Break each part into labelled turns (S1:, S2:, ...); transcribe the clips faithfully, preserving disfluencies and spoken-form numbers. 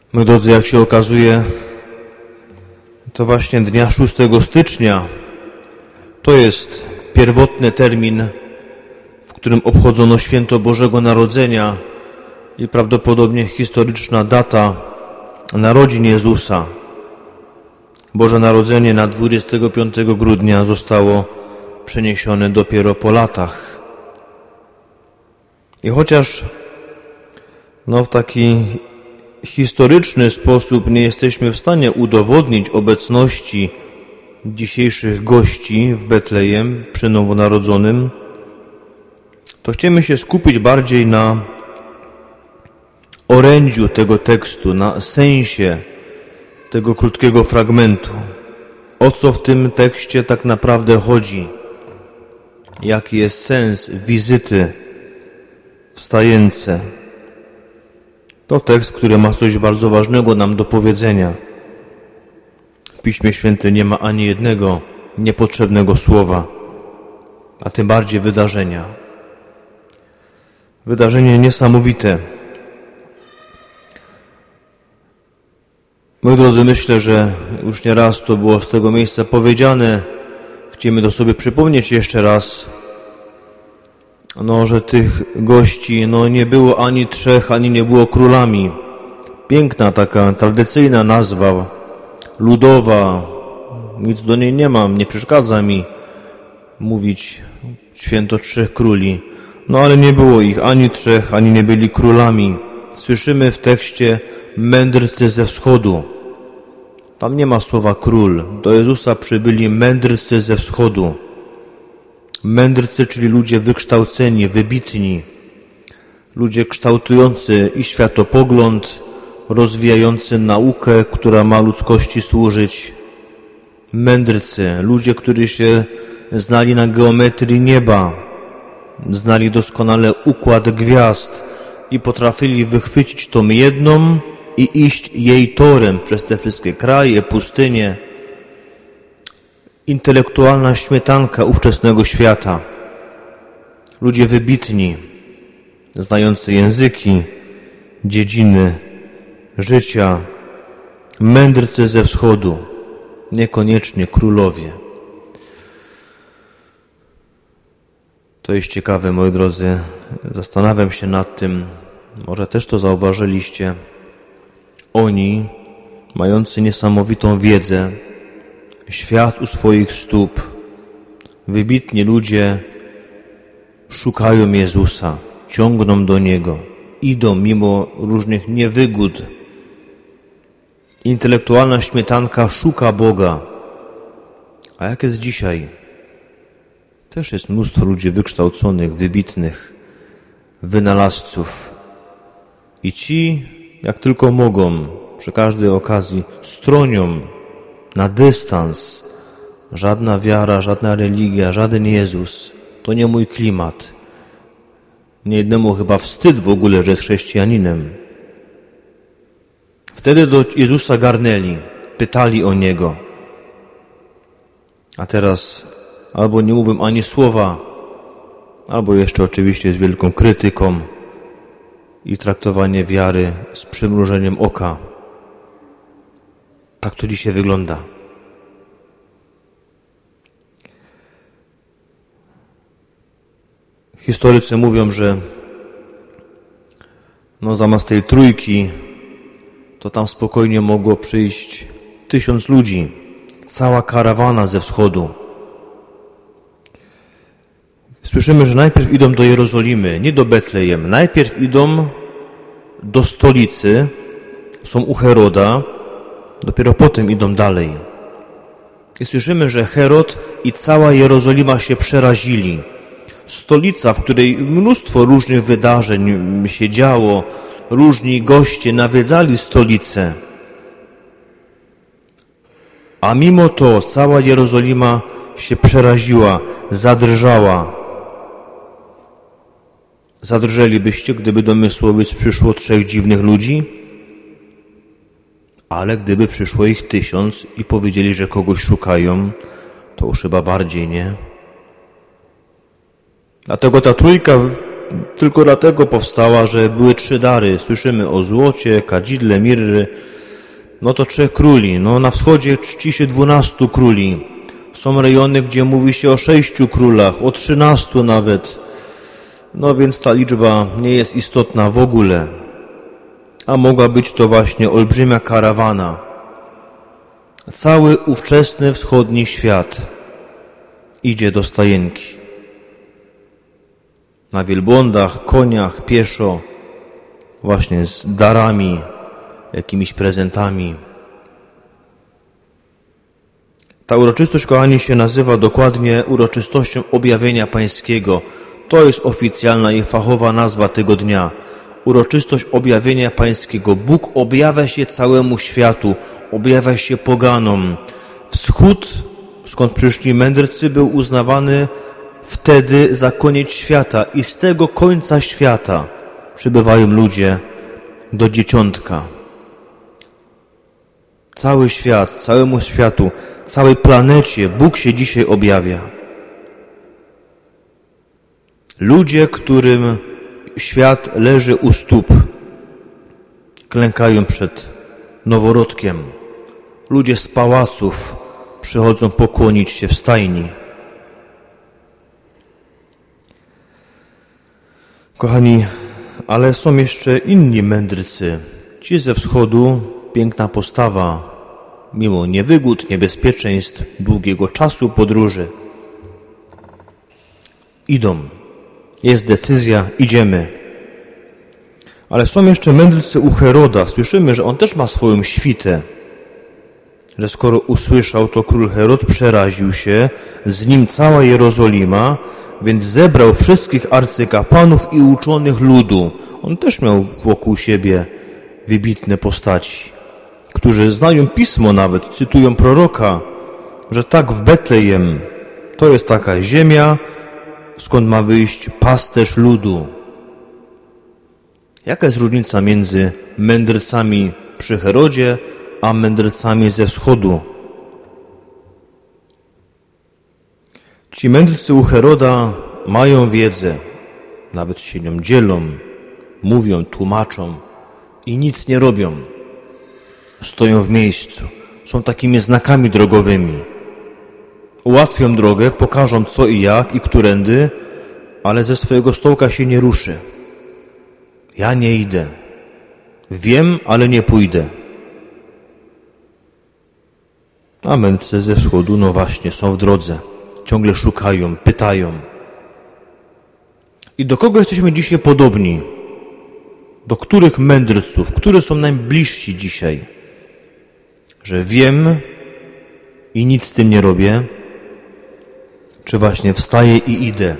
S1: Moi drodzy, jak się okazuje, to właśnie dnia szóstego stycznia to jest pierwotny termin, w którym obchodzono święto Bożego Narodzenia i prawdopodobnie historyczna data narodzin Jezusa. Boże Narodzenie na dwudziestego piątego grudnia zostało przeniesione dopiero po latach. I chociaż no, w taki historyczny sposób nie jesteśmy w stanie udowodnić obecności dzisiejszych gości w Betlejem przy nowonarodzonym, to chcemy się skupić bardziej na orędziu tego tekstu, na sensie tego krótkiego fragmentu. O co w tym tekście tak naprawdę chodzi? Jaki jest sens wizyty w stajence? To tekst, który ma coś bardzo ważnego nam do powiedzenia. W Piśmie Świętym nie ma ani jednego niepotrzebnego słowa, a tym bardziej wydarzenia. Wydarzenie niesamowite. Moi drodzy, myślę, że już nie raz to było z tego miejsca powiedziane. Chcemy to sobie przypomnieć jeszcze raz, no, że tych gości no, nie było ani trzech, ani nie było królami. Piękna taka tradycyjna nazwa, ludowa. Nic do niej nie mam, nie przeszkadza mi mówić święto trzech króli. No ale nie było ich ani trzech, ani nie byli królami. Słyszymy w tekście mędrcy ze wschodu. Tam nie ma słowa król. Do Jezusa przybyli mędrcy ze wschodu. Mędrcy, czyli ludzie wykształceni, wybitni. Ludzie kształtujący i światopogląd, rozwijający naukę, która ma ludzkości służyć. Mędrcy, ludzie, którzy się znali na geometrii nieba, znali doskonale układ gwiazd i potrafili wychwycić tą jedną i iść jej torem przez te wszystkie kraje, pustynie. Intelektualna śmietanka ówczesnego świata. Ludzie wybitni, znający języki, dziedziny życia, mędrcy ze wschodu, niekoniecznie królowie. To jest ciekawe, moi drodzy. Zastanawiam się nad tym, może też to zauważyliście. Oni, mający niesamowitą wiedzę, świat u swoich stóp, wybitni ludzie szukają Jezusa, ciągną do Niego, idą mimo różnych niewygód. Intelektualna śmietanka szuka Boga. A jak jest dzisiaj? Też jest mnóstwo ludzi wykształconych, wybitnych, wynalazców. I ci, jak tylko mogą, przy każdej okazji stronią na dystans. Żadna wiara, żadna religia, żaden Jezus. To nie mój klimat. Niejednemu chyba wstyd w ogóle, że jest chrześcijaninem. Wtedy do Jezusa garnęli, pytali o Niego. A teraz albo nie mówią ani słowa, albo jeszcze oczywiście z wielką krytyką i traktowanie wiary z przymrużeniem oka. Tak to dzisiaj wygląda. Historycy mówią, że no zamiast tej trójki to tam spokojnie mogło przyjść tysiąc ludzi. Cała karawana ze wschodu. Słyszymy, że najpierw idą do Jerozolimy, nie do Betlejem. Najpierw idą do stolicy, są u Heroda, dopiero potem idą dalej. I słyszymy, że Herod i cała Jerozolima się przerazili. Stolica, w której mnóstwo różnych wydarzeń się działo, różni goście nawiedzali stolicę. A mimo to cała Jerozolima się przeraziła, zadrżała. Zadrżelibyście, gdyby do Mysłowic przyszło trzech dziwnych ludzi? Ale gdyby przyszło ich tysiąc i powiedzieli, że kogoś szukają, to już chyba bardziej, nie? Dlatego ta trójka tylko dlatego powstała, że były trzy dary. Słyszymy o złocie, kadzidle, mirry. No to trzech króli. No na wschodzie czci się dwunastu króli. Są rejony, gdzie mówi się o sześciu królach, o trzynastu nawet. No więc ta liczba nie jest istotna w ogóle. A mogła być to właśnie olbrzymia karawana. Cały ówczesny wschodni świat idzie do stajenki. Na wielbłądach, koniach, pieszo, właśnie z darami, jakimiś prezentami. Ta uroczystość, kochani, się nazywa dokładnie uroczystością objawienia pańskiego. To jest oficjalna i fachowa nazwa tego dnia. Uroczystość objawienia pańskiego. Bóg objawia się całemu światu, objawia się poganom. Wschód, skąd przyszli mędrcy, był uznawany wtedy za koniec świata i z tego końca świata przybywają ludzie do dzieciątka. Cały świat, całemu światu, całej planecie Bóg się dzisiaj objawia. Ludzie, którym świat leży u stóp, klękają przed noworodkiem. Ludzie z pałaców przychodzą pokłonić się w stajni. Kochani, ale są jeszcze inni mędrcy. Ci ze wschodu, piękna postawa, mimo niewygód, niebezpieczeństw, długiego czasu podróży. Idą. Jest decyzja, idziemy. Ale są jeszcze mędrcy u Heroda. Słyszymy, że on też ma swoją świtę. Że skoro usłyszał, to król Herod przeraził się, z nim cała Jerozolima, więc zebrał wszystkich arcykapłanów i uczonych ludu. On też miał wokół siebie wybitne postaci, którzy znają pismo nawet, cytują proroka, że tak w Betlejem to jest taka ziemia, skąd ma wyjść pasterz ludu. Jaka jest różnica między mędrcami przy Herodzie, a mędrcami ze wschodu? Ci mędrcy u Heroda mają wiedzę, nawet się nią dzielą, mówią, tłumaczą i nic nie robią. Stoją w miejscu, są takimi znakami drogowymi. Ułatwią drogę, pokażą co i jak i którędy, ale ze swojego stołka się nie ruszy. Ja nie idę. Wiem, ale nie pójdę. A mędrcy ze wschodu, no właśnie, są w drodze. Ciągle szukają, pytają. I do kogo jesteśmy dzisiaj podobni? Do których mędrców? Którzy są najbliżsi dzisiaj? Że wiem i nic z tym nie robię? Czy właśnie wstaję i idę?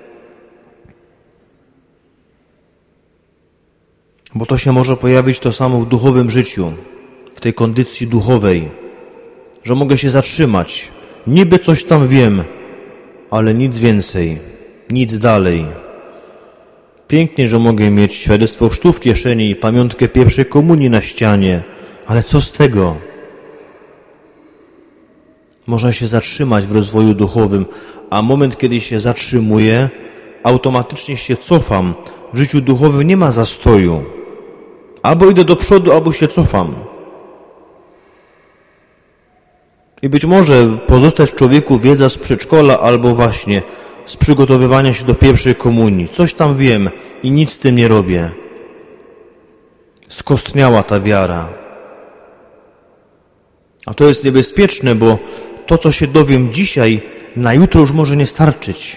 S1: Bo to się może pojawić to samo w duchowym życiu, w tej kondycji duchowej, że mogę się zatrzymać. Niby coś tam wiem, ale nic więcej, nic dalej. Pięknie, że mogę mieć świadectwo chrztu w kieszeni i pamiątkę pierwszej komunii na ścianie, ale co z tego? Można się zatrzymać w rozwoju duchowym, a moment, kiedy się zatrzymuję, automatycznie się cofam. W życiu duchowym nie ma zastoju. Albo idę do przodu, albo się cofam. I być może pozostać w człowieku wiedza z przedszkola, albo właśnie z przygotowywania się do pierwszej komunii. Coś tam wiem i nic z tym nie robię. Skostniała ta wiara. A to jest niebezpieczne, bo to, co się dowiem dzisiaj, na jutro już może nie starczyć.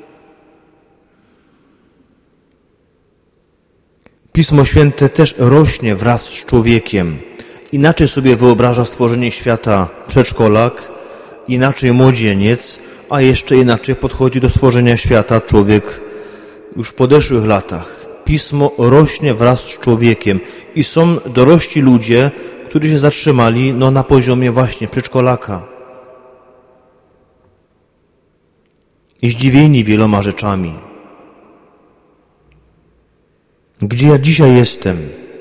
S1: Pismo Święte też rośnie wraz z człowiekiem. Inaczej sobie wyobraża stworzenie świata przedszkolak, inaczej młodzieniec, a jeszcze inaczej podchodzi do stworzenia świata człowiek już w podeszłych latach. Pismo rośnie wraz z człowiekiem i są dorośli ludzie, którzy się zatrzymali no, na poziomie właśnie przedszkolaka. I zdziwieni wieloma rzeczami. Gdzie ja dzisiaj jestem?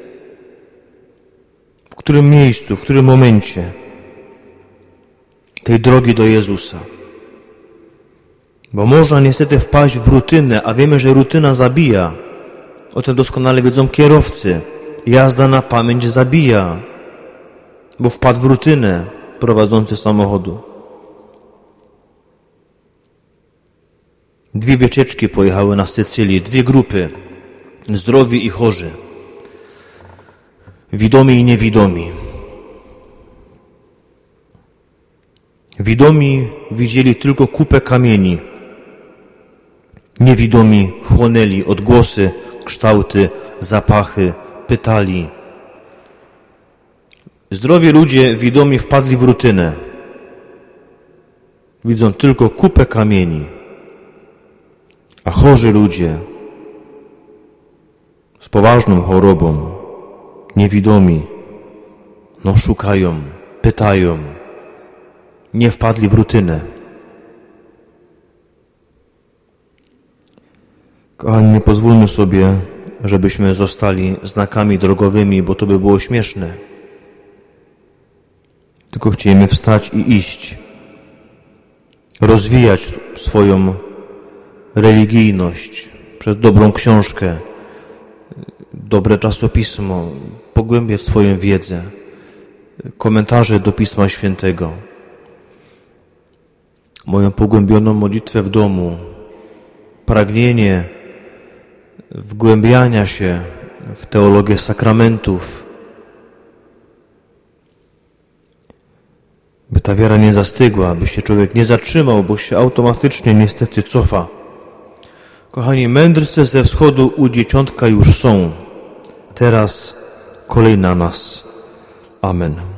S1: W którym miejscu, w którym momencie tej drogi do Jezusa? Bo można niestety wpaść w rutynę, a wiemy, że rutyna zabija. O tym doskonale wiedzą kierowcy. Jazda na pamięć zabija, bo wpadł w rutynę prowadzący samochodu. Dwie wycieczki pojechały na Sycylię, dwie grupy, zdrowi i chorzy, widomi i niewidomi. Widomi widzieli tylko kupę kamieni, niewidomi chłonęli odgłosy, kształty, zapachy, pytali. Zdrowi ludzie, widomi, wpadli w rutynę. Widzą tylko kupę kamieni. A chorzy ludzie z poważną chorobą, niewidomi, no szukają, pytają. Nie wpadli w rutynę. Kochani, nie pozwólmy sobie, żebyśmy zostali znakami drogowymi, bo to by było śmieszne. Tylko chcielibyśmy wstać i iść. Rozwijać swoją religijność przez dobrą książkę, dobre czasopismo, pogłębiać swoją wiedzę, komentarze do Pisma Świętego, moją pogłębioną modlitwę w domu, pragnienie wgłębiania się w teologię sakramentów, by ta wiara nie zastygła, by się człowiek nie zatrzymał, bo się automatycznie niestety cofa. Kochani, mędrcy ze wschodu u dzieciątka już są. Teraz kolej na nas. Amen.